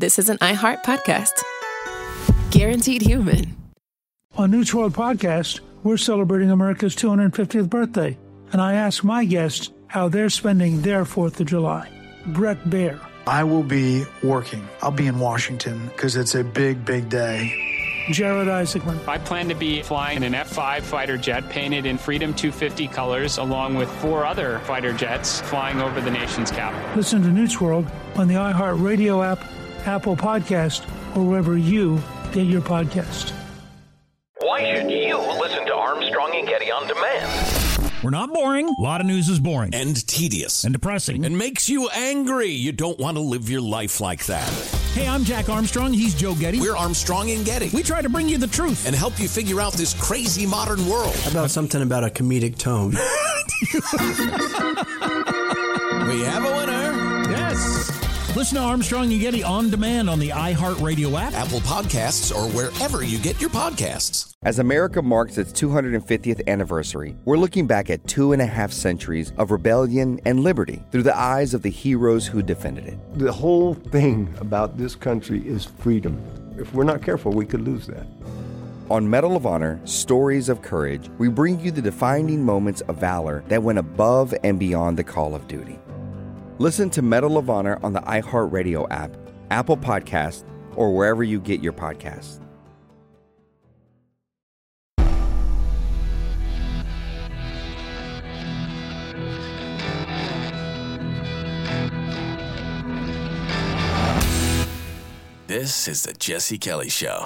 this is an iHeart podcast. Guaranteed human. On News World Podcast, we're celebrating America's 250th birthday, and I ask my guests how they're spending their 4th of July. Brett Baer. I will be working. I'll be in Washington because it's a big, big day. Jared Isaacman. I plan to be flying an F-5 fighter jet painted in Freedom 250 colors, along with 4 other fighter jets flying over the nation's capital. Listen to News World on the iHeart Radio app, Apple Podcast, or wherever you get your podcast. Why should you listen to Armstrong and Getty on demand? We're not boring. A lot of news is boring. And tedious. And depressing. And makes you angry. You don't want to live your life like that. Hey, I'm Jack Armstrong. He's Joe Getty. We're Armstrong and Getty. We try to bring you the truth. And help you figure out this crazy modern world. How about something about a comedic tone? We have a winner. Yes. Listen to Armstrong and Getty on demand on the iHeartRadio app, Apple Podcasts, or wherever you get your podcasts. As America marks its 250th anniversary, we're looking back at 2.5 centuries of rebellion and liberty through the eyes of the heroes who defended it. The whole thing about this country is freedom. If we're not careful, we could lose that. On Medal of Honor, Stories of Courage, we bring you the defining moments of valor that went above and beyond the call of duty. Listen to Medal of Honor on the iHeartRadio app, Apple Podcasts, or wherever you get your podcasts. This is the Jesse Kelly Show.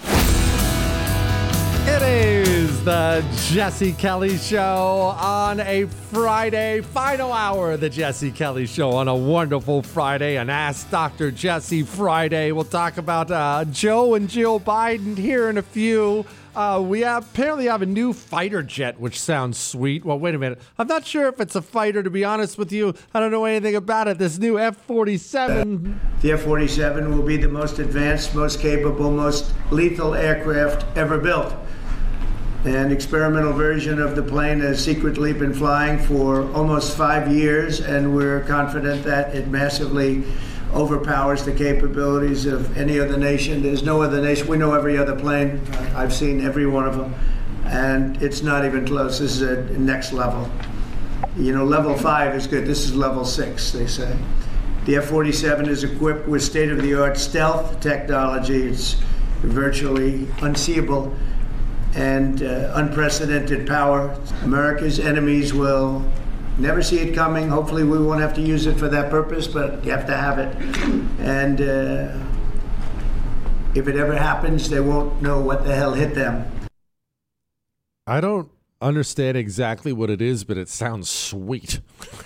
It is the Jesse Kelly Show on a Friday, final hour of the Jesse Kelly Show on a wonderful Friday, an Ask Dr. Jesse Friday. We'll talk about Joe and Jill Biden here in a few. We apparently have a new fighter jet, which sounds sweet. Well, wait a minute. I'm not sure if it's a fighter, to be honest with you. I don't know anything about it. This new F-47. The F-47 will be the most advanced, most capable, most lethal aircraft ever built. An experimental version of the plane has secretly been flying for almost 5 years, and we're confident that it massively overpowers the capabilities of any other nation. There's no other nation. We know every other plane. I've seen every one of them, and it's not even close. This is a next level. You know, level 5 is good. This is level 6, they say. The F-47 is equipped with state-of-the-art stealth technology. It's virtually unseeable and unprecedented power. America's enemies will never see it coming. Hopefully we won't have to use it for that purpose, but you have to have it. And if it ever happens, they won't know what the hell hit them. I don't understand exactly what it is, but it sounds sweet.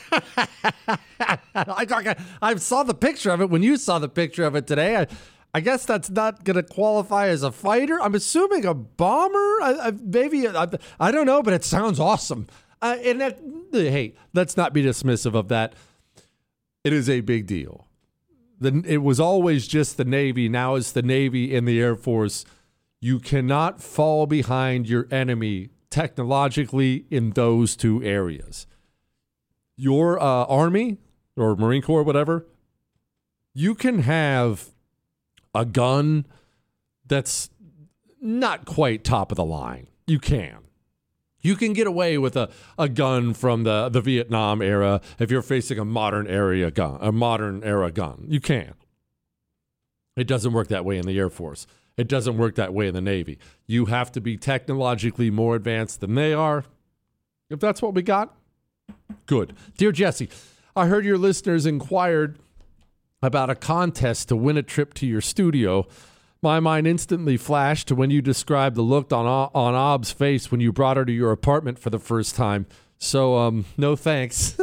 I saw the picture of it when you saw the picture of it today. I guess that's not going to qualify as a fighter. I'm assuming a bomber. Maybe I don't know, but it sounds awesome. Hey, let's not be dismissive of that. It is a big deal. It was always just the Navy. Now it's the Navy and the Air Force. You cannot fall behind your enemy technologically in those two areas. Your Army or Marine Corps, whatever, you can have a gun that's not quite top of the line. You can. You can get away with a gun from the Vietnam era if you're facing a modern era gun. You can. It doesn't work that way in the Air Force. It doesn't work that way in the Navy. You have to be technologically more advanced than they are. If that's what we got, good. Dear Jesse, I heard your listeners inquired about a contest to win a trip to your studio. My mind instantly flashed to when you described the look on Ob's face when you brought her to your apartment for the first time. So, no thanks.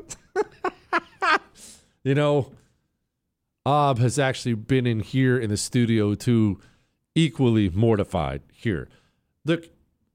You know, Ob has actually been in here in the studio too, equally mortified here. Look,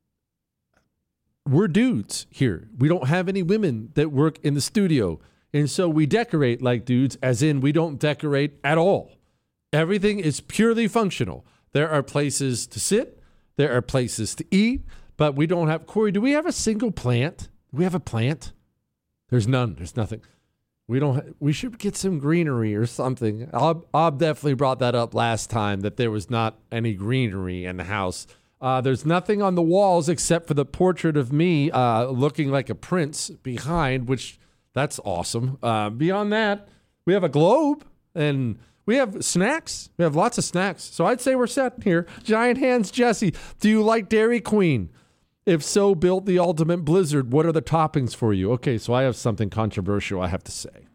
we're dudes here. We don't have any women that work in the studio. And so we decorate like dudes, as in we don't decorate at all. Everything is purely functional. There are places to sit. There are places to eat. But we don't have... Corey, do we have a single plant? Do we have a plant? There's none. There's nothing. We should get some greenery or something. Ob definitely brought that up last time, that there was not any greenery in the house. There's nothing on the walls except for the portrait of me looking like a prince behind, which that's awesome. Beyond that, we have a globe and we have snacks. We have lots of snacks. So I'd say we're set here. Giant Hands Jesse, do you like Dairy Queen? If so, build the ultimate blizzard. What are the toppings for you? Okay, so I have something controversial I have to say.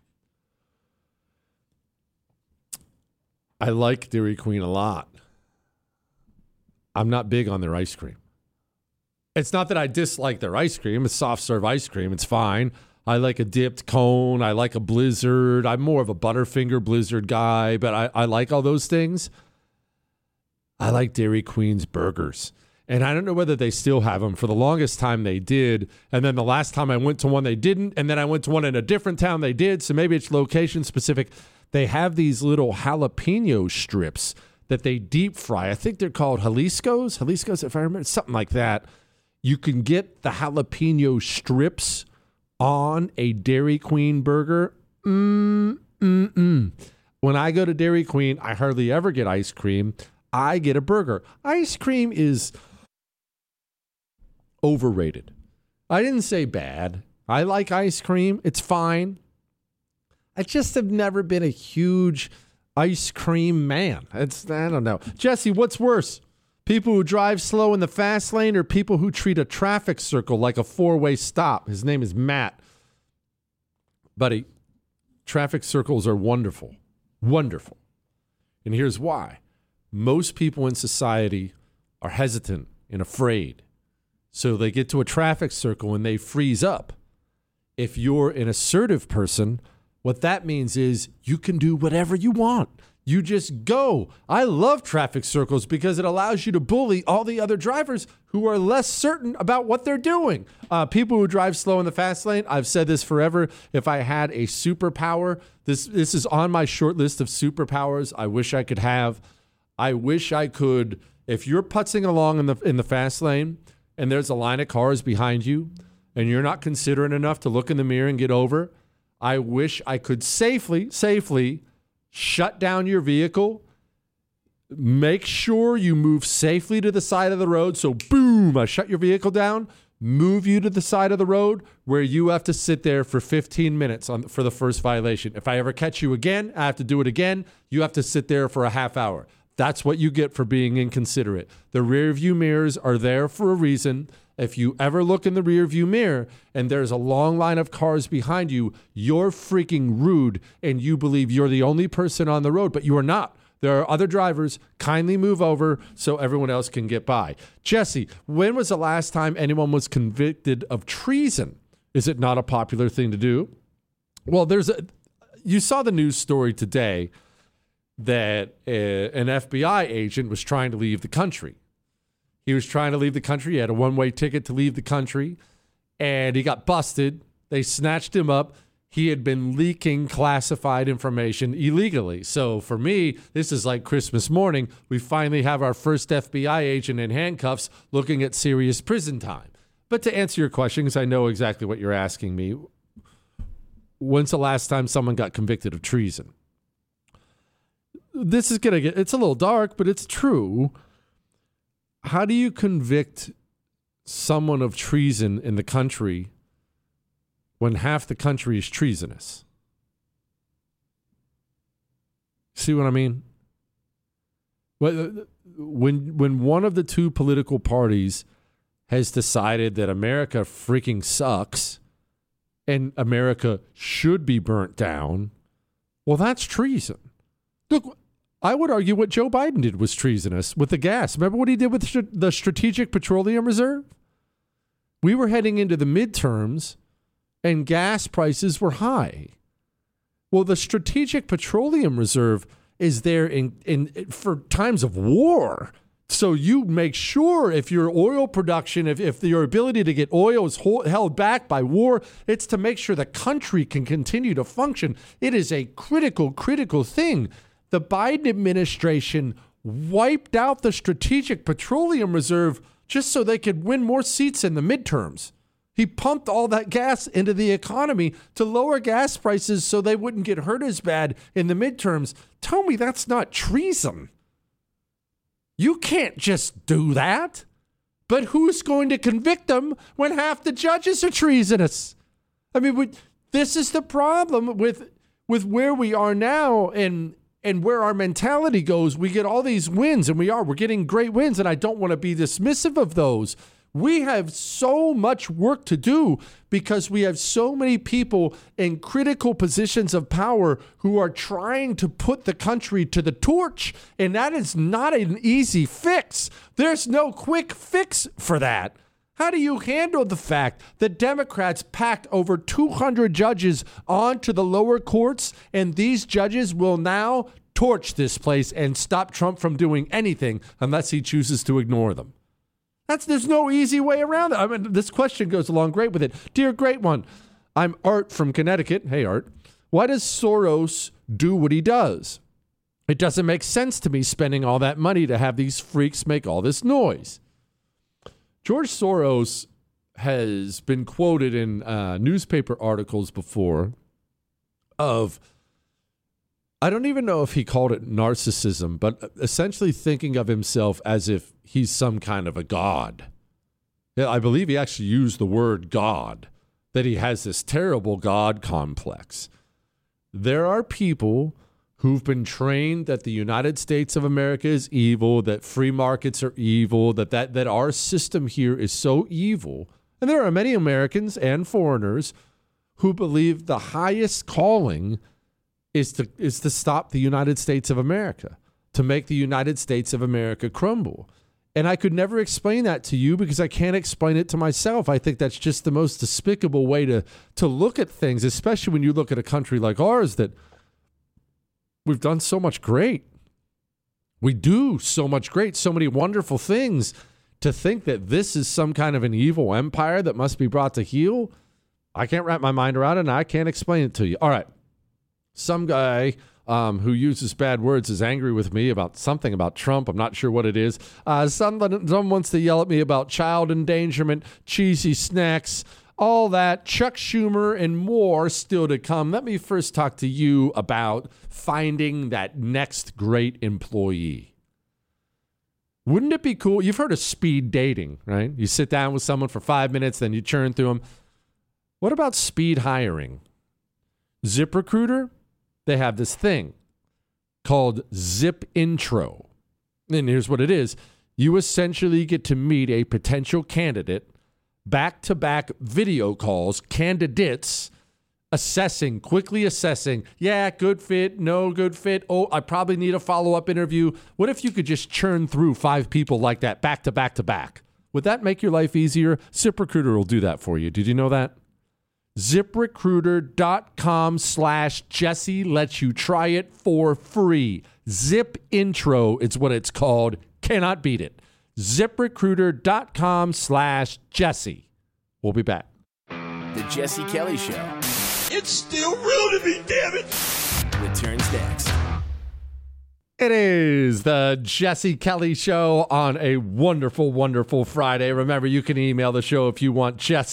I like Dairy Queen a lot. I'm not big on their ice cream. It's not that I dislike their ice cream. It's soft serve ice cream. It's fine. I like a dipped cone. I like a blizzard. I'm more of a Butterfinger blizzard guy, but I like all those things. I like Dairy Queen's burgers. And I don't know whether they still have them. For the longest time, they did. And then the last time I went to one, they didn't. And then I went to one in a different town, they did. So maybe it's location specific. They have these little jalapeno strips that they deep fry. I think they're called Jalisco's, if I remember, something like that. You can get the jalapeno strips on a Dairy Queen burger. When I go to Dairy Queen, I hardly ever get ice cream. I get a burger. Ice cream is overrated. I didn't say bad. I like ice cream. It's fine. I just have never been a huge ice cream man. I don't know. Jesse, what's worse? People who drive slow in the fast lane or people who treat a traffic circle like a four-way stop? His name is Matt. Buddy, traffic circles are wonderful. Wonderful. And here's why. Most people in society are hesitant and afraid. So they get to a traffic circle and they freeze up. If you're an assertive person, what that means is you can do whatever you want. You just go. I love traffic circles because it allows you to bully all the other drivers who are less certain about what they're doing. People who drive slow in the fast lane, I've said this forever. If I had a superpower, this is on my short list of superpowers I wish I could have. I wish I could, if you're putzing along in the fast lane and there's a line of cars behind you and you're not considerate enough to look in the mirror and get over, I wish I could safely shut down your vehicle, make sure you move safely to the side of the road. So boom, I shut your vehicle down, move you to the side of the road where you have to sit there for 15 minutes for the first violation. If I ever catch you again, I have to do it again. You have to sit there for a half hour. That's what you get for being inconsiderate. The rear view mirrors are there for a reason. If you ever look in the rear view mirror and there's a long line of cars behind you, you're freaking rude and you believe you're the only person on the road, but you are not. There are other drivers. Kindly move over so everyone else can get by. Jesse, when was the last time anyone was convicted of treason? Is it not a popular thing to do? Well, you saw the news story today that an FBI agent was trying to leave the country. He was trying to leave the country. He had a one-way ticket to leave the country, and he got busted. They snatched him up. He had been leaking classified information illegally. So for me, this is like Christmas morning. We finally have our first FBI agent in handcuffs looking at serious prison time. But to answer your question, because I know exactly what you're asking me, when's the last time someone got convicted of treason? This is going to it's a little dark, but it's true. How do you convict someone of treason in the country when half the country is treasonous? See what I mean? When one of the two political parties has decided that America freaking sucks and America should be burnt down, well, that's treason. Look, I would argue what Joe Biden did was treasonous with the gas. Remember what he did with the Strategic Petroleum Reserve? We were heading into the midterms and gas prices were high. Well, the Strategic Petroleum Reserve is there for times of war. So you make sure if your oil production, if your ability to get oil is held back by war, it's to make sure the country can continue to function. It is a critical thing. The Biden administration wiped out the Strategic Petroleum Reserve just so they could win more seats in the midterms. He pumped all that gas into the economy to lower gas prices so they wouldn't get hurt as bad in the midterms. Tell me that's not treason. You can't just do that. But who's going to convict them when half the judges are treasonous? I mean, this is the problem with where we are now and where our mentality goes. We get all these wins, and we're getting great wins, and I don't want to be dismissive of those. We have so much work to do because we have so many people in critical positions of power who are trying to put the country to the torch, and that is not an easy fix. There's no quick fix for that. How do you handle the fact that Democrats packed over 200 judges onto the lower courts, and these judges will now torch this place and stop Trump from doing anything unless he chooses to ignore them? There's no easy way around it. I mean, this question goes along great with it. Dear Great One, I'm Art from Connecticut. Hey, Art. Why does Soros do what he does? It doesn't make sense to me spending all that money to have these freaks make all this noise. George Soros has been quoted in newspaper articles before of, I don't even know if he called it narcissism, but essentially thinking of himself as if he's some kind of a god. Yeah, I believe he actually used the word God, that he has this terrible God complex. There are people who've been trained that the United States of America is evil, that free markets are evil, that our system here is so evil. And there are many Americans and foreigners who believe the highest calling is to stop the United States of America, to make the United States of America crumble. And I could never explain that to you because I can't explain it to myself. I think that's just the most despicable way to look at things, especially when you look at a country like ours that we've done so much great. We do so much great, so many wonderful things. To think that this is some kind of an evil empire that must be brought to heel, I can't wrap my mind around it, and I can't explain it to you. All right. Some guy who uses bad words is angry with me about something about Trump. I'm not sure what it is. Someone wants to yell at me about child endangerment, cheesy snacks, all that. Chuck Schumer and more still to come. Let me first talk to you about finding that next great employee. Wouldn't it be cool? You've heard of speed dating, right? You sit down with someone for 5 minutes, then you churn through them. What about speed hiring? ZipRecruiter, they have this thing called Zip Intro. And here's what it is. You essentially get to meet a potential candidate, back-to-back video calls, candidates quickly assessing, yeah, good fit, no good fit. Oh, I probably need a follow-up interview. What if you could just churn through 5 people like that, back to back to back? Would that make your life easier? ZipRecruiter will do that for you. Did you know that? ZipRecruiter.com/Jesse lets you try it for free. Zip Intro is what it's called. Cannot beat it. ZipRecruiter.com/Jesse. We'll be back. The Jesse Kelly Show. It's still real to me, damn it! Returns next. It is the Jesse Kelly Show on a wonderful, wonderful Friday. Remember, you can email the show if you want,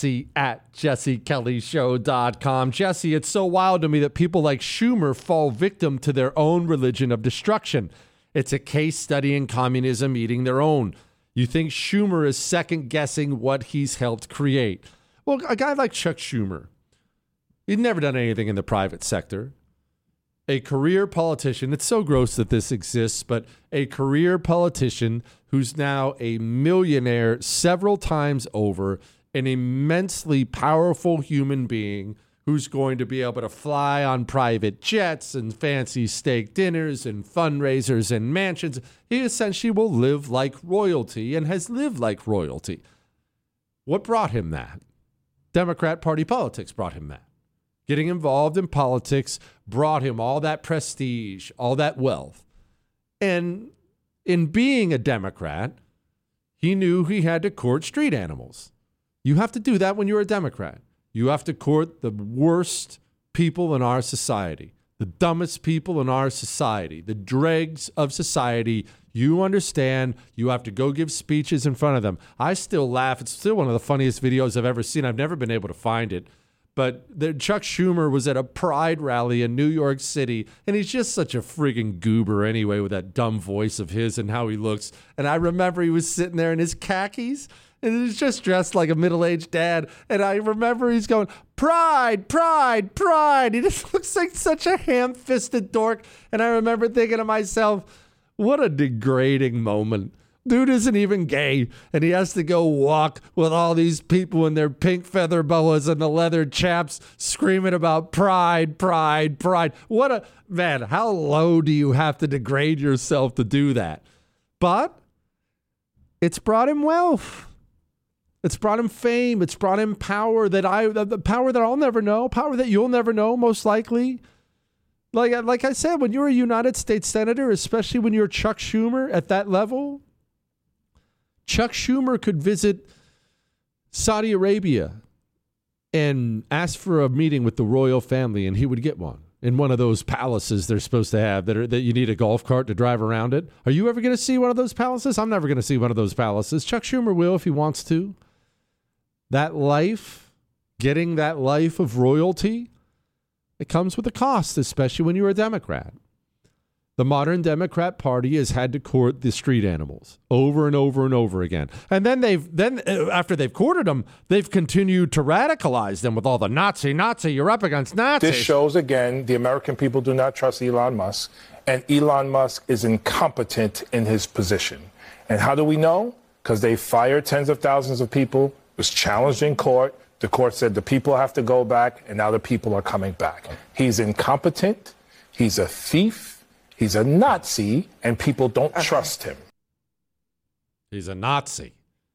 jesse@jessekellyshow.com. Jesse, it's so wild to me that people like Schumer fall victim to their own religion of destruction. It's a case study in communism eating their own. You think Schumer is second-guessing what he's helped create. Well, a guy like Chuck Schumer, he'd never done anything in the private sector. A career politician, it's so gross that this exists, but a career politician who's now a millionaire several times over, an immensely powerful human being who's going to be able to fly on private jets and fancy steak dinners and fundraisers and mansions. He essentially will live like royalty and has lived like royalty. What brought him that? Democrat Party politics brought him that. Getting involved in politics brought him all that prestige, all that wealth. And in being a Democrat, he knew he had to court street animals. You have to do that when you're a Democrat. You have to court the worst people in our society, The dumbest people in our society, the dregs of society. You understand you have to go give speeches in front of them. I still laugh. It's still one of the funniest videos I've ever seen. I've never been able to find it. But Chuck Schumer was at a pride rally in New York City, and he's just such a friggin' goober anyway with that dumb voice of his and how he looks. And I remember he was sitting there in his khakis, and he's just dressed like a middle-aged dad. And I remember he's going, pride, pride, pride. He just looks like such a ham-fisted dork. And I remember thinking to myself, what a degrading moment. Dude isn't even gay, and he has to go walk with all these people in their pink feather boas and the leather chaps screaming about pride, pride, pride. Man, how low do you have to degrade yourself to do that? But it's brought him wealth. It's brought him fame. It's brought him power the power that I'll never know, power that you'll never know, most likely. Like I said, when you're a United States Senator, especially when you're Chuck Schumer at that level, Chuck Schumer could visit Saudi Arabia and ask for a meeting with the royal family, and he would get one in one of those palaces they're supposed to have that you need a golf cart to drive around it. Are you ever going to see one of those palaces? I'm never going to see one of those palaces. Chuck Schumer will if he wants to. That life, getting that life of royalty, it comes with a cost, especially when you're a Democrat. The modern Democrat Party has had to court the street animals over and over and over again. And then after they've courted them, they've continued to radicalize them with all the Nazi, you're up against Nazis. This shows, again, the American people do not trust Elon Musk, and Elon Musk is incompetent in his position. And how do we know? Because they fired tens of thousands of people, it was challenged in court. The court said the people have to go back, and now the people are coming back. He's incompetent. He's a thief. He's a Nazi, and people don't trust him. He's a Nazi.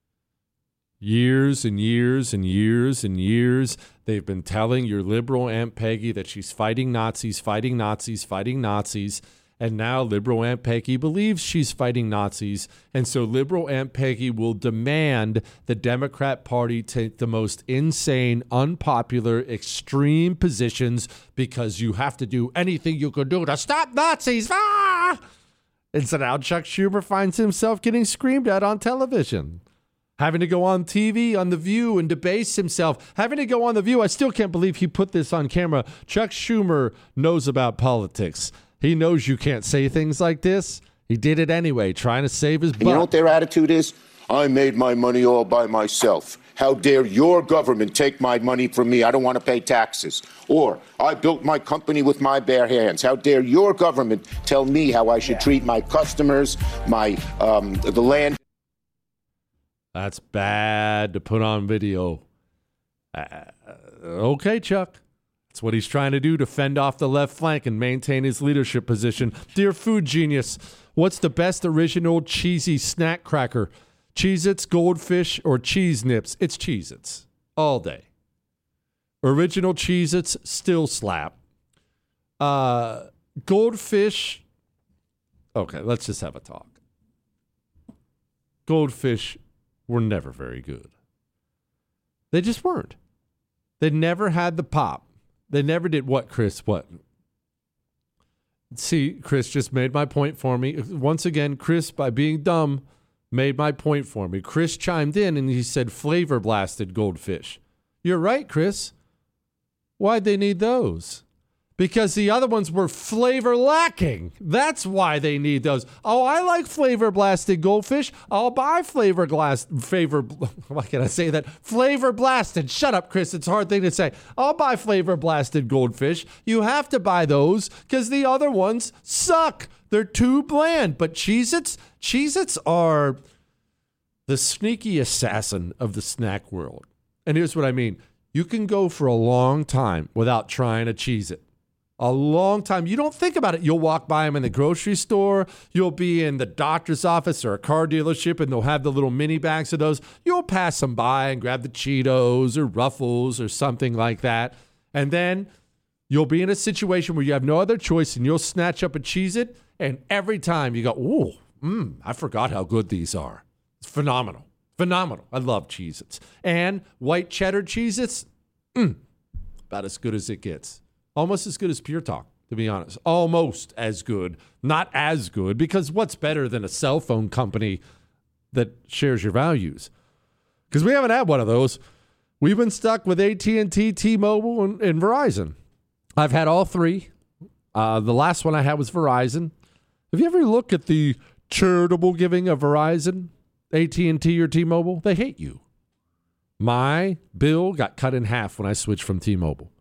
Years and years and years and years, they've been telling your liberal Aunt Peggy that she's fighting Nazis, fighting Nazis, fighting Nazis. And now liberal Aunt Peggy believes she's fighting Nazis. And so liberal Aunt Peggy will demand the Democrat Party take the most insane, unpopular, extreme positions because you have to do anything you can do to stop Nazis. Ah! And so now Chuck Schumer finds himself getting screamed at on television. Having to go on TV, on The View, and debase himself. Having to go on The View. I still can't believe he put this on camera. Chuck Schumer knows about politics. He knows you can't say things like this. He did it anyway, trying to save his butt. You know what their attitude is? I made my money all by myself. How dare your government take my money from me? I don't want to pay taxes. Or I built my company with my bare hands. How dare your government tell me how I should treat my customers, the land? That's bad to put on video. Okay, Chuck. That's what he's trying to do to fend off the left flank and maintain his leadership position. Dear Food Genius, what's the best original cheesy snack cracker? Cheez-Its, Goldfish, or Cheese Nips? It's Cheez-Its all day. Original Cheez-Its still slap. Goldfish. Okay, let's just have a talk. Goldfish were never very good. They just weren't. They never had the pop. They never did what, Chris? What? See, Chris just made my point for me. Once again, Chris, by being dumb, made my point for me. Chris chimed in and he said flavor blasted Goldfish. You're right, Chris. Why'd they need those? Because the other ones were flavor lacking. That's why they need those. Oh, I like flavor blasted Goldfish. I'll buy flavor blasted. Flavor blasted. Shut up, Chris. It's a hard thing to say. I'll buy flavor blasted Goldfish. You have to buy those because the other ones suck. They're too bland. But Cheez-Its are the sneaky assassin of the snack world. And here's what I mean. You can go for a long time without trying a Cheez-It. A long time. You don't think about it. You'll walk by them in the grocery store. You'll be in the doctor's office or a car dealership, and they'll have the little mini bags of those. You'll pass them by and grab the Cheetos or Ruffles or something like that. And then you'll be in a situation where you have no other choice, and you'll snatch up a Cheez-It, and every time you go, ooh, I forgot how good these are. It's phenomenal. Phenomenal. I love Cheez-Its. And white cheddar Cheez-Its, about as good as it gets. Almost as good as Pure Talk. to be honest. Almost as good. Not as good, because what's better than a cell phone company that shares your values? Because we haven't had one of those. We've been stuck with AT&T, T-Mobile, and Verizon. I've had all three. The last one I had was Verizon. Have you ever looked at the charitable giving of Verizon, AT&T, or T-Mobile? They hate you. My bill got cut in half when I switched from T-Mobile.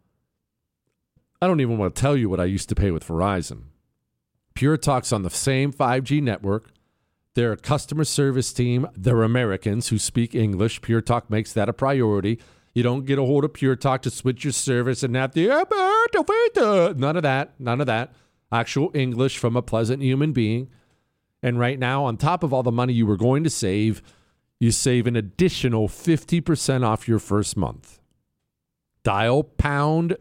I don't even want to tell you what I used to pay with Verizon. Pure Talk's on the same 5G network. They're a customer service team. They're Americans who speak English. Pure Talk makes that a priority. You don't get a hold of Pure Talk to switch your service and have to... None of that. None of that. Actual English from a pleasant human being. And right now, on top of all the money you were going to save, you save an additional 50% off your first month. Dial pound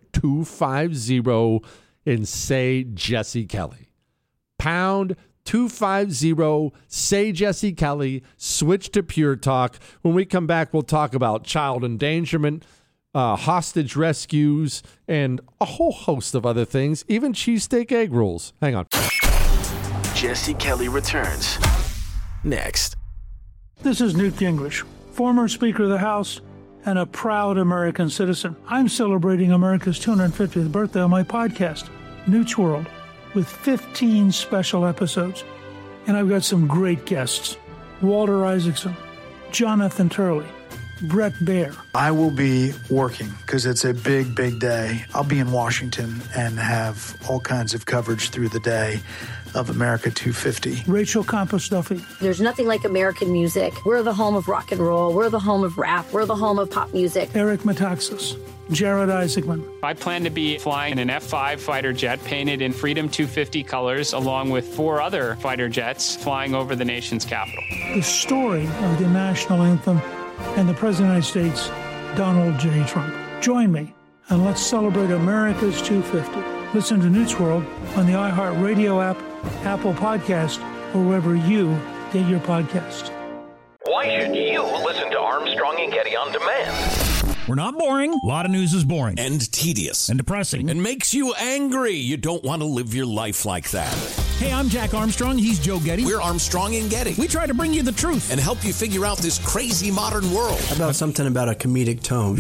250 and say Jesse Kelly. Pound 250, say Jesse Kelly, switch to Pure Talk. When we come back, we'll talk about child endangerment, hostage rescues, and a whole host of other things, even cheesesteak egg rolls. Hang on. Jesse Kelly returns next. This is Newt Gingrich, former Speaker of the House and a proud American citizen. I'm celebrating America's 250th birthday on my podcast, Newt's World, with 15 special episodes. And I've got some great guests: Walter Isaacson, Jonathan Turley, Brett Baer. I will be working because it's a big, big day. I'll be in Washington and have all kinds of coverage through the day of America 250. Rachel Compost-Duffy. There's nothing like American music. We're the home of rock and roll. We're the home of rap. We're the home of pop music. Eric Metaxas. Jared Isaacman. I plan to be flying an F-5 fighter jet painted in Freedom 250 colors, along with 4 other fighter jets flying over the nation's capital. The story of the national anthem and the President of the United States, Donald J. Trump. Join me and let's celebrate America's 250. Listen to Newt's World on the iHeartRadio app, Apple Podcast, or wherever you get your podcasts. Why should you listen to Armstrong and Getty on demand? We're not boring. A lot of news is boring. And tedious. And depressing. And makes you angry. You don't want to live your life like that. Hey, I'm Jack Armstrong. He's Joe Getty. We're Armstrong and Getty. We try to bring you the truth. And help you figure out this crazy modern world. How about something about a comedic tone?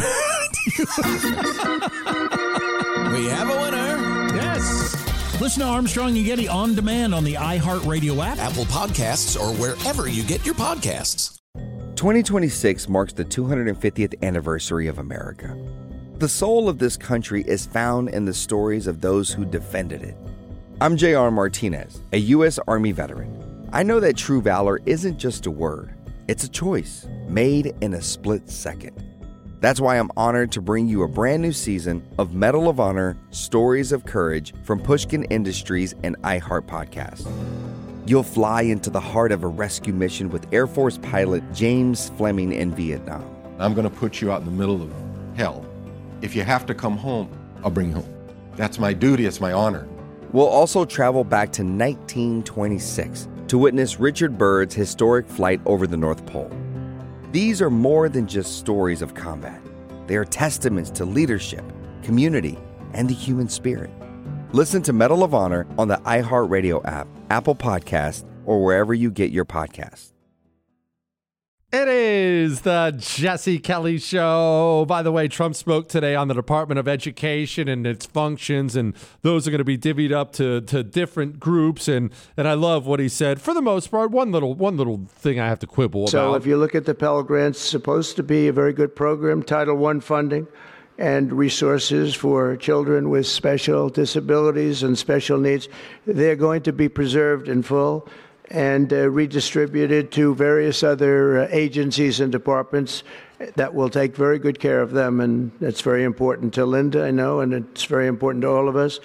We have a winner. Yes. Listen to Armstrong and Getty on demand on the iHeartRadio app, Apple Podcasts, or wherever you get your podcasts. 2026 marks the 250th anniversary of America. The soul of this country is found in the stories of those who defended it. I'm J.R. Martinez, a U.S. Army veteran. I know that true valor isn't just a word, it's a choice made in a split second. That's why I'm honored to bring you a brand new season of Medal of Honor Stories of Courage from Pushkin Industries and iHeart Podcast. You'll fly into the heart of a rescue mission with Air Force pilot James Fleming in Vietnam. I'm going to put you out in the middle of hell. If you have to come home, I'll bring you home. That's my duty, it's my honor. We'll also travel back to 1926 to witness Richard Byrd's historic flight over the North Pole. These are more than just stories of combat. They are testaments to leadership, community, and the human spirit. Listen to Medal of Honor on the iHeartRadio app, Apple Podcast, or wherever you get your podcasts. It is the Jesse Kelly Show. By the way, Trump spoke today on the Department of Education and its functions, and those are going to be divvied up to different groups. And I love what he said. For the most part, one little thing I have to quibble about. So if you look at the Pell Grants, supposed to be a very good program, Title I funding and resources for children with special disabilities and special needs. They're going to be preserved in full and redistributed to various other agencies and departments that will take very good care of them. And that's very important to Linda, I know, and it's very important to all of us.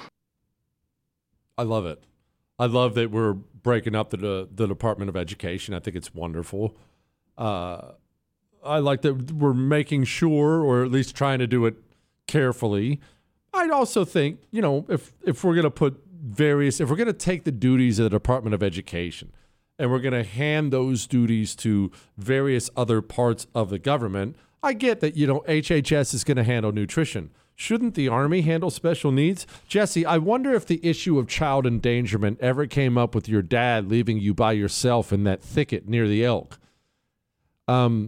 I love it. I love that we're breaking up the Department of Education. I think it's wonderful. I like that we're making sure, or at least trying to do it carefully. I also think, if we're going to put if we're going to take the duties of the Department of Education and we're going to hand those duties to various other parts of the government, I get that, HHS is going to handle nutrition. Shouldn't the Army handle special needs? Jesse, I wonder if the issue of child endangerment ever came up with your dad leaving you by yourself in that thicket near the elk. I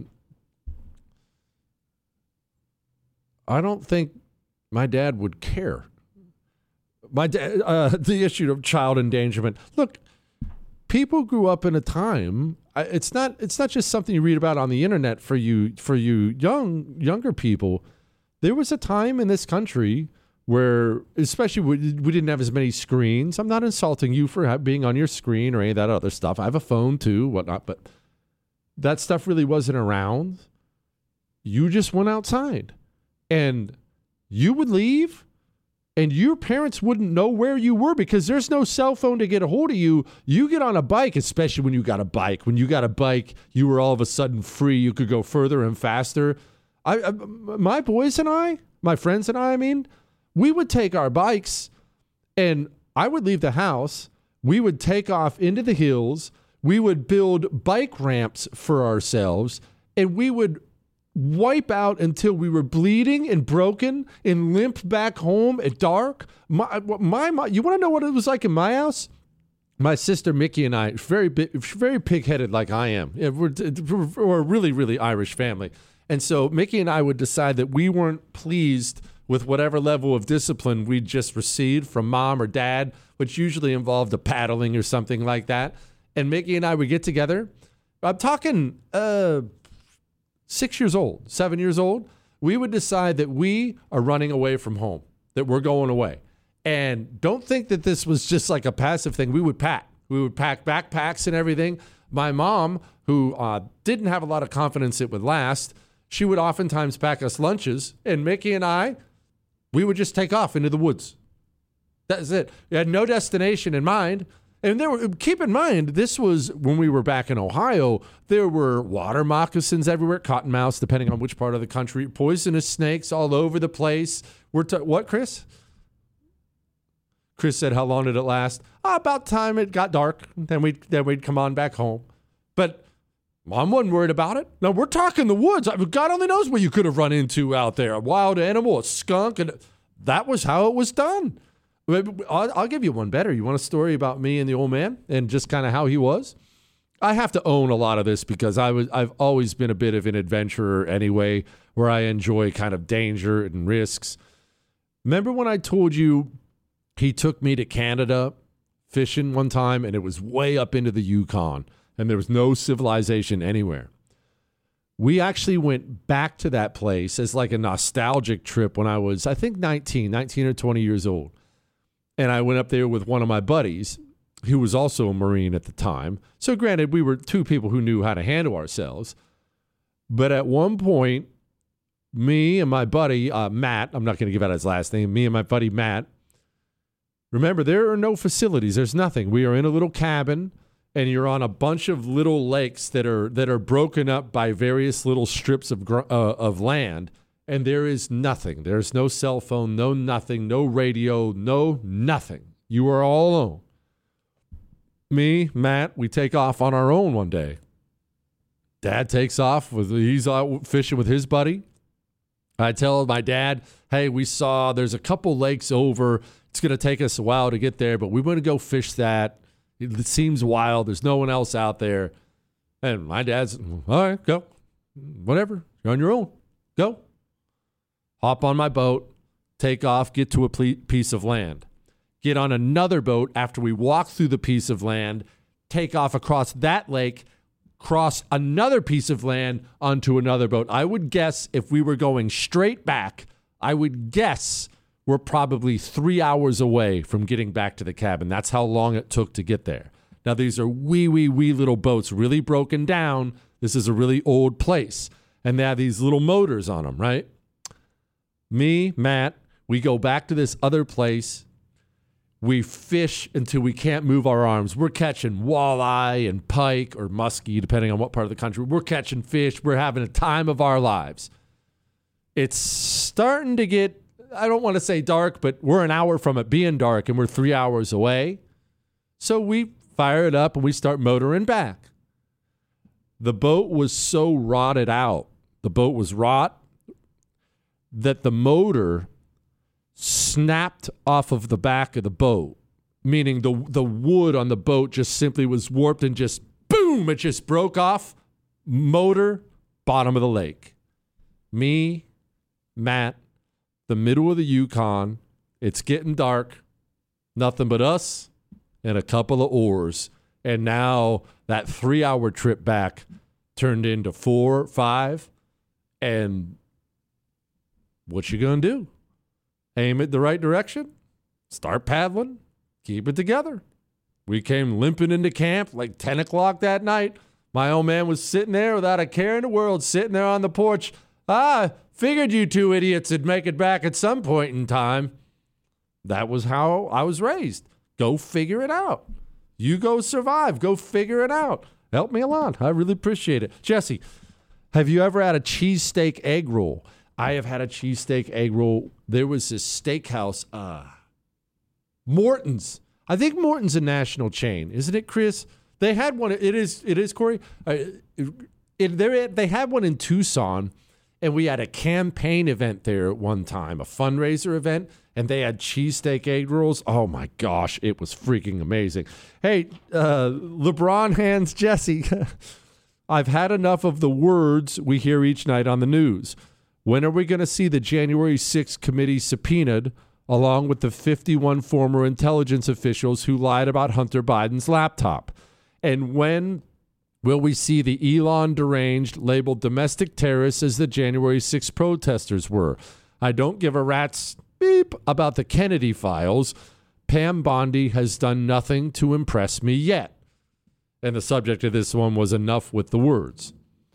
don't think my dad would care. My dad, the issue of child endangerment. Look, people grew up in a time. It's not just something you read about on the internet for you younger people. There was a time in this country where, especially we didn't have as many screens. I'm not insulting you for being on your screen or any of that other stuff. I have a phone too, whatnot, but that stuff really wasn't around. You just went outside and you would leave and your parents wouldn't know where you were because there's no cell phone to get a hold of you. You get on a bike, especially when you got a bike. When you got a bike, you were all of a sudden free. You could go further and faster. My boys and I, my friends and I mean, we would take our bikes and I would leave the house. We would take off into the hills. We would build bike ramps for ourselves and we would wipe out until we were bleeding and broken and limp back home at dark. You want to know what it was like in my house? My sister Mickey and I, very pig-headed like I am. We're a really, really Irish family. And so Mickey and I would decide that we weren't pleased with whatever level of discipline we'd just received from mom or dad, which usually involved a paddling or something like that. And Mickey and I would get together. I'm talking 6 years old, 7 years old. We would decide that we are running away from home, that we're going away. And don't think that this was just like a passive thing. We would pack. We would pack backpacks and everything. My mom, who didn't have a lot of confidence it would last, she would oftentimes pack us lunches, and Mickey and I, we would just take off into the woods. That's it. We had no destination in mind. And keep in mind, this was when we were back in Ohio. There were water moccasins everywhere, cottonmouths, depending on which part of the country, poisonous snakes all over the place. What, Chris? Chris said, how long did it last? About time it got dark. Then we'd come on back home. But Mom wasn't worried about it. No, we're talking the woods. God only knows what you could have run into out there. A wild animal, a skunk, and that was how it was done. I'll give you one better. You want a story about me and the old man and just kind of how he was? I have to own a lot of this because I've always been a bit of an adventurer anyway, where I enjoy kind of danger and risks. Remember when I told you he took me to Canada fishing one time and it was way up into the Yukon? And there was no civilization anywhere. We actually went back to that place as like a nostalgic trip when I was, I think, 19 or 20 years old. And I went up there with one of my buddies, who was also a Marine at the time. So granted, we were two people who knew how to handle ourselves. But at one point, me and my buddy, Matt, I'm not going to give out his last name, me and my buddy Matt, remember, there are no facilities. There's nothing. We are in a little cabin. And you're on a bunch of little lakes that are broken up by various little strips of land, and there is nothing. There's no cell phone, no nothing, no radio, no nothing. You are all alone. Me, Matt, we take off on our own one day. Dad takes off. He's out fishing with his buddy. I tell my dad, hey, we saw there's a couple lakes over. It's going to take us a while to get there, but we want to go fish that. It seems wild. There's no one else out there. And my dad's, all right, go. Whatever. You're on your own. Go. Hop on my boat, take off, get to a piece of land. Get on another boat after we walk through the piece of land, take off across that lake, cross another piece of land onto another boat. I would guess if we were going straight back, I would guess we're probably 3 hours away from getting back to the cabin. That's how long it took to get there. Now, these are wee little boats, really broken down. This is a really old place. And they have these little motors on them, right? Me, Matt, we go back to this other place. We fish until we can't move our arms. We're catching walleye and pike or muskie, depending on what part of the country. We're catching fish. We're having a time of our lives. It's starting to get, I don't want to say dark, but we're an hour from it being dark and we're 3 hours away. So we fire it up and we start motoring back. The boat was so rotted out. The boat was rot that the motor snapped off of the back of the boat, meaning the wood on the boat just simply was warped and just boom, it just broke off. Motor, bottom of the lake. Me, Matt, the middle of the Yukon. It's getting dark. Nothing but us and a couple of oars. And now that 3-hour trip back turned into 4, 5. And what you going to do? Aim it the right direction? Start paddling? Keep it together. We came limping into camp like 10 o'clock that night. My old man was sitting there without a care in the world, sitting there on the porch. Figured you two idiots would make it back at some point in time. That was how I was raised. Go figure it out. You go survive. Go figure it out. Help me a lot. I really appreciate it. Jesse, have you ever had a cheesesteak egg roll? I have had a cheesesteak egg roll. There was this steakhouse, Morton's. I think Morton's a national chain, isn't it, Chris? They had one. It is, Corey. They had one in Tucson, and we had a campaign event there at one time, a fundraiser event, and they had cheesesteak egg rolls. Oh, my gosh. It was freaking amazing. Hey, LeBron hands Jesse. I've had enough of the words we hear each night on the news. When are we going to see the January 6th committee subpoenaed, along with the 51 former intelligence officials who lied about Hunter Biden's laptop? And when will we see the Elon deranged labeled domestic terrorists as the January 6th protesters were? I don't give a rat's beep about the Kennedy files. Pam Bondi has done nothing to impress me yet. And the subject of this one was enough with the words.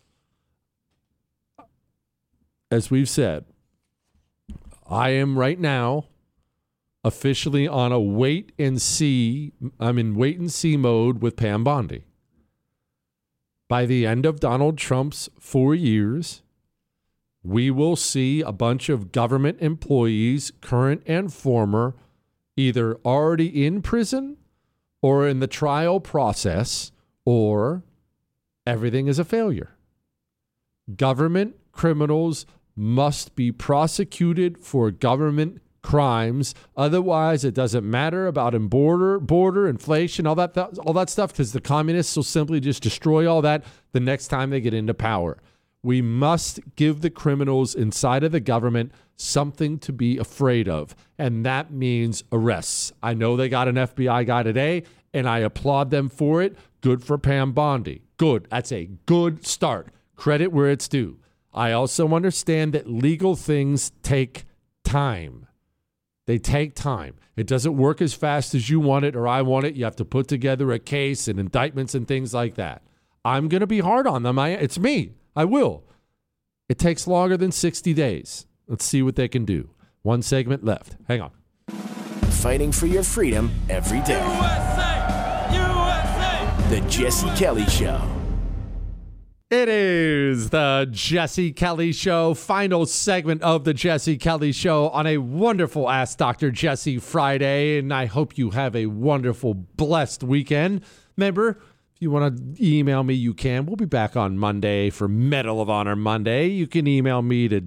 As we've said, I am right now officially on a wait and see. I'm in wait and see mode with Pam Bondi. By the end of Donald Trump's 4 years, we will see a bunch of government employees, current and former, either already in prison or in the trial process, or everything is a failure. Government criminals must be prosecuted for government crimes. Otherwise, it doesn't matter about border inflation, all that stuff, because the communists will simply just destroy all that the next time they get into power. We must give the criminals inside of the government something to be afraid of, and that means arrests. I know they got an FBI guy today, and I applaud them for it. Good for Pam Bondi. Good. That's a good start. Credit where it's due. I also understand that legal things take time. They take time. It doesn't work as fast as you want it or I want it. You have to put together a case and indictments and things like that. I'm going to be hard on them. It's me. I will. It takes longer than 60 days. Let's see what they can do. One segment left. Hang on. Fighting for your freedom every day. USA! USA! The Jesse Kelly Show. It is the Jesse Kelly Show, final segment of the Jesse Kelly Show on a wonderful Ask Dr. Jesse Friday, and I hope you have a wonderful, blessed weekend. Remember, if you want to email me, you can. We'll be back on Monday for Medal of Honor Monday. You can email me to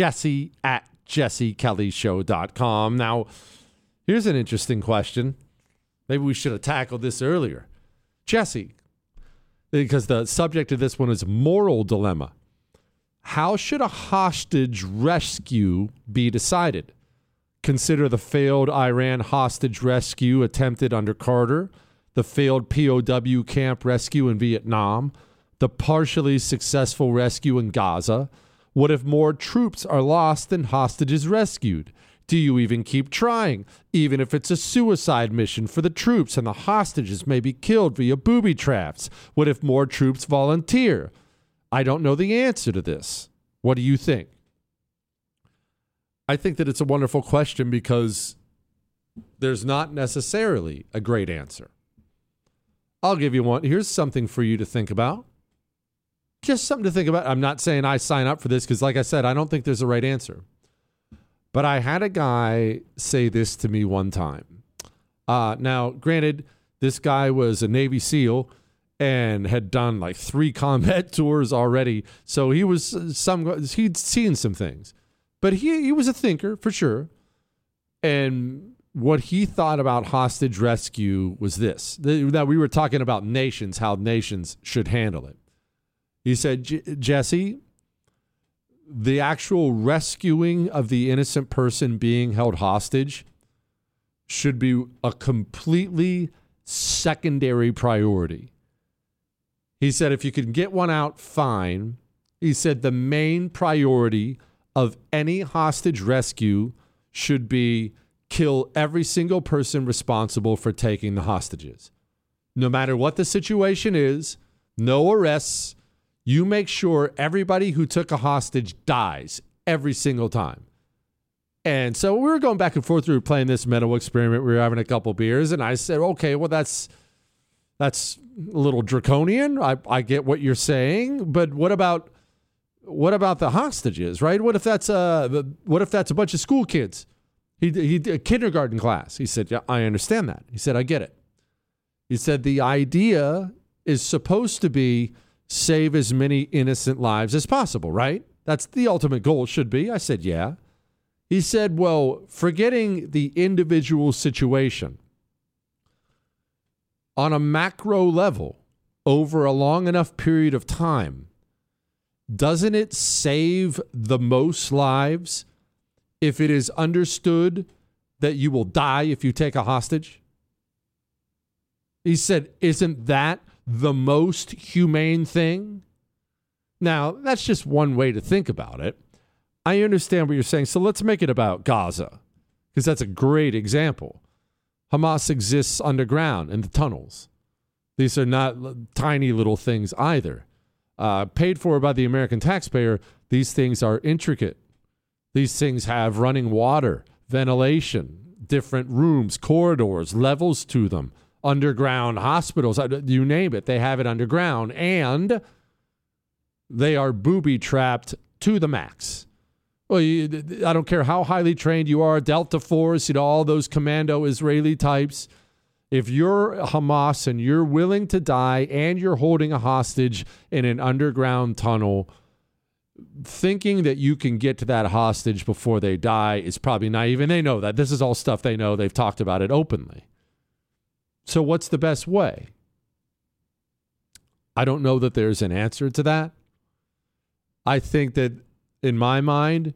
jesse@jessekellyshow.com. Now, here's an interesting question. Maybe we should have tackled this earlier. Jesse, because the subject of this one is moral dilemma. How should a hostage rescue be decided? Consider the failed Iran hostage rescue attempted under Carter, the failed POW camp rescue in Vietnam, the partially successful rescue in Gaza. What if more troops are lost than hostages rescued? Do you even keep trying, even if it's a suicide mission for the troops and the hostages may be killed via booby traps? What if more troops volunteer? I don't know the answer to this. What do you think? I think that it's a wonderful question because there's not necessarily a great answer. I'll give you one. Here's something for you to think about. Just something to think about. I'm not saying I sign up for this because, like I said, I don't think there's a right answer. But I had a guy say this to me one time. Now, granted, this guy was a Navy SEAL and had done like 3 combat tours already. So he'd seen some things. But he was a thinker for sure. And what he thought about hostage rescue was this, that we were talking about nations, how nations should handle it. He said, Jesse, the actual rescuing of the innocent person being held hostage should be a completely secondary priority. He said, if you can get one out, fine. He said the main priority of any hostage rescue should be kill every single person responsible for taking the hostages. No matter what the situation is, no arrests. You make sure everybody who took a hostage dies every single time. And so we were going back and forth. We were playing this mental experiment. We were having a couple beers, and I said, okay, well, that's a little draconian. I get what you're saying, but what about the hostages, right? What if that's a bunch of school kids? He did a kindergarten class. He said, yeah, I understand that. He said, I get it. He said, the idea is supposed to be save as many innocent lives as possible, right? That's the ultimate goal, should be. I said, yeah. He said, well, forgetting the individual situation, on a macro level, over a long enough period of time, doesn't it save the most lives if it is understood that you will die if you take a hostage? He said, isn't that the most humane thing? Now, that's just one way to think about it. I understand what you're saying. So let's make it about Gaza, because that's a great example. Hamas exists underground in the tunnels. These are not tiny little things either. Paid for by the American taxpayer, these things are intricate. These things have running water, ventilation, different rooms, corridors, levels to them, underground hospitals, you name it, they have it underground, and they are booby-trapped to the max. Well, I don't care how highly trained you are, Delta Force, all those commando Israeli types. If you're Hamas and you're willing to die and you're holding a hostage in an underground tunnel, thinking that you can get to that hostage before they die is probably naive, and they know that. This is all stuff they know. They've talked about it openly. So what's the best way? I don't know that there's an answer to that. I think that, in my mind,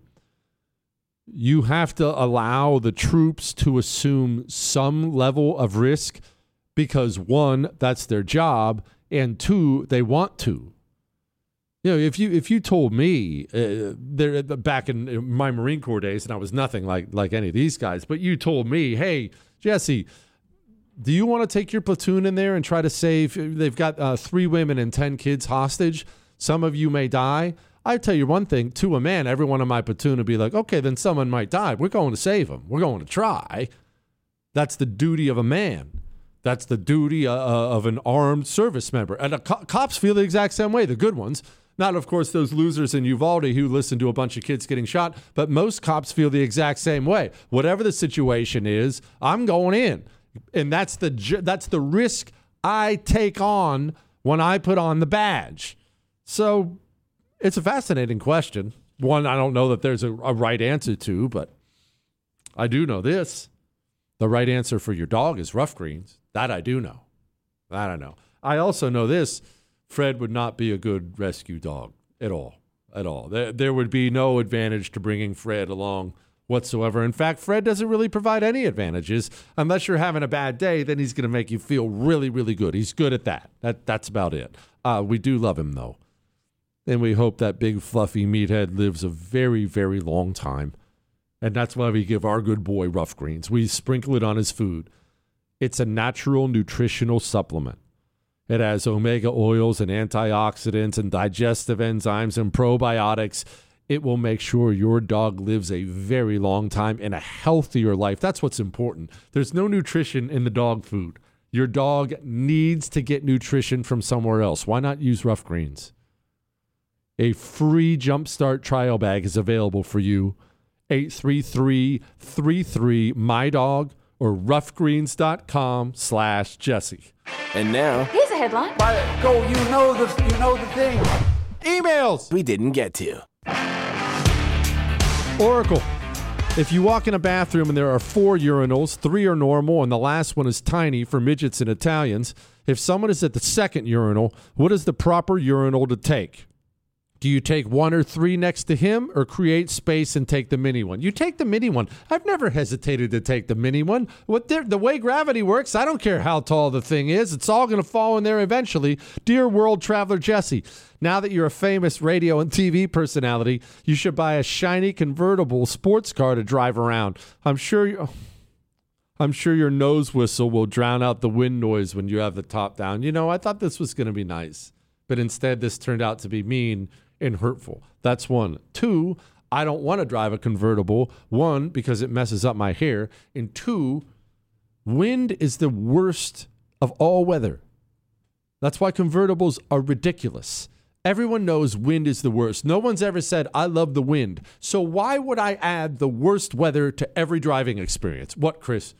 you have to allow the troops to assume some level of risk because, one, that's their job, and two, they want to. You know, if you told me back in my Marine Corps days, and I was nothing like any of these guys, but you told me, hey, Jesse, do you want to take your platoon in there and try to save? They've got 3 women and 10 kids hostage. Some of you may die. I tell you one thing, to a man, everyone in my platoon would be like, okay, then someone might die. We're going to save them. We're going to try. That's the duty of a man. That's the duty of an armed service member. And cops feel the exact same way, the good ones. Not, of course, those losers in Uvalde who listen to a bunch of kids getting shot, but most cops feel the exact same way. Whatever the situation is, I'm going in. And that's the risk I take on when I put on the badge. So it's a fascinating question. One I don't know that there's a right answer to, but I do know this. The right answer for your dog is rough greens. That I do know. That I know. I also know this. Fred would not be a good rescue dog at all. At all. There would be no advantage to bringing Fred along whatsoever. In fact, Fred doesn't really provide any advantages. Unless you're having a bad day, then he's going to make you feel really, really good. He's good at that. That's about it. We do love him, though. And we hope that big, fluffy meathead lives a very, very long time. And that's why we give our good boy rough greens. We sprinkle it on his food. It's a natural nutritional supplement. It has omega oils and antioxidants and digestive enzymes and probiotics. It will make sure your dog lives a very long time and a healthier life. That's what's important. There's no nutrition in the dog food. Your dog needs to get nutrition from somewhere else. Why not use rough greens? A free Jumpstart trial bag is available for you. 833-33-MY-DOG or roughgreens.com/Jesse. And now, here's a headline. Go, you know the thing. Emails we didn't get to. Oracle If you walk in a bathroom and there are 4 urinals, 3 are normal, and the last one is tiny for midgets and Italians, if someone is at the second urinal, what is the proper urinal to take? Do you take 1 or 3 next to him or create space and take the mini one? You take the mini one. I've never hesitated to take the mini one. The way gravity works, I don't care how tall the thing is. It's all going to fall in there eventually. Dear world traveler Jesse, now that you're a famous radio and TV personality, you should buy a shiny convertible sports car to drive around. I'm sure your nose whistle will drown out the wind noise when you have the top down. You know, I thought this was going to be nice, but instead this turned out to be mean and hurtful. That's 1. 2, I don't want to drive a convertible. 1, because it messes up my hair. And 2, wind is the worst of all weather. That's why convertibles are ridiculous. Everyone knows wind is the worst. No one's ever said, I love the wind. So why would I add the worst weather to every driving experience? What, Chris?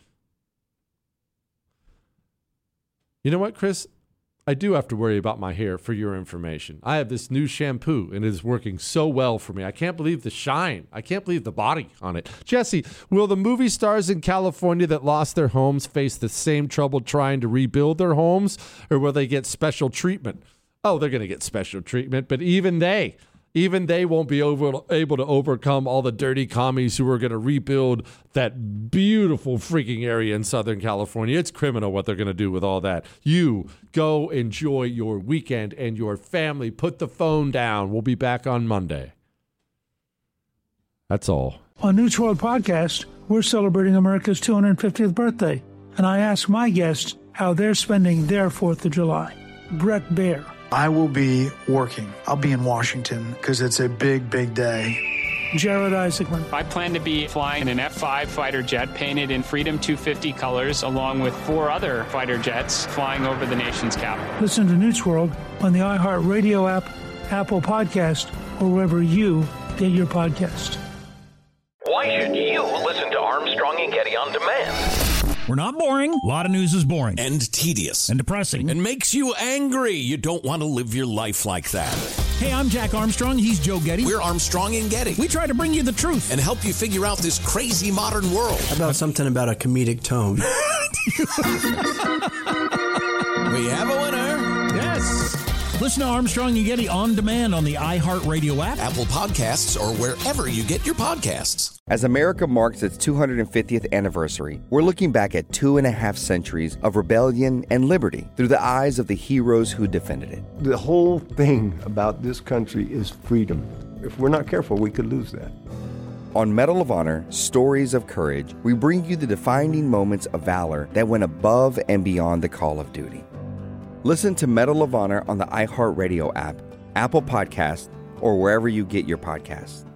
You know what, Chris? I do have to worry about my hair for your information. I have this new shampoo, and it is working so well for me. I can't believe the shine. I can't believe the body on it. Jesse, will the movie stars in California that lost their homes face the same trouble trying to rebuild their homes, or will they get special treatment? Oh, they're going to get special treatment, but even they won't be able to overcome all the dirty commies who are going to rebuild that beautiful freaking area in Southern California. It's criminal what they're going to do with all that. You go enjoy your weekend and your family. Put the phone down. We'll be back on Monday. That's all. On News World Podcast, we're celebrating America's 250th birthday, and I ask my guests how they're spending their 4th of July. Brett Baer. I will be working. I'll be in Washington because it's a big, big day. Jared Isaacman. I plan to be flying an F-5 fighter jet painted in Freedom 250 colors, along with 4 other fighter jets flying over the nation's capital. Listen to News World on the iHeartRadio app, Apple Podcast, or wherever you get your podcast. Why should you listen to Armstrong and Getty on demand? We're not boring. A lot of news is boring. And tedious. And depressing. And makes you angry. You don't want to live your life like that. Hey, I'm Jack Armstrong. He's Joe Getty. We're Armstrong and Getty. We try to bring you the truth. And help you figure out this crazy modern world. How about something about a comedic tone? We have a winner. Yes. Listen to Armstrong and Getty on demand on the iHeartRadio app, Apple Podcasts, or wherever you get your podcasts. As America marks its 250th anniversary, we're looking back at 2.5 centuries of rebellion and liberty through the eyes of the heroes who defended it. The whole thing about this country is freedom. If we're not careful, we could lose that. On Medal of Honor, Stories of Courage, we bring you the defining moments of valor that went above and beyond the call of duty. Listen to Medal of Honor on the iHeartRadio app, Apple Podcasts, or wherever you get your podcasts.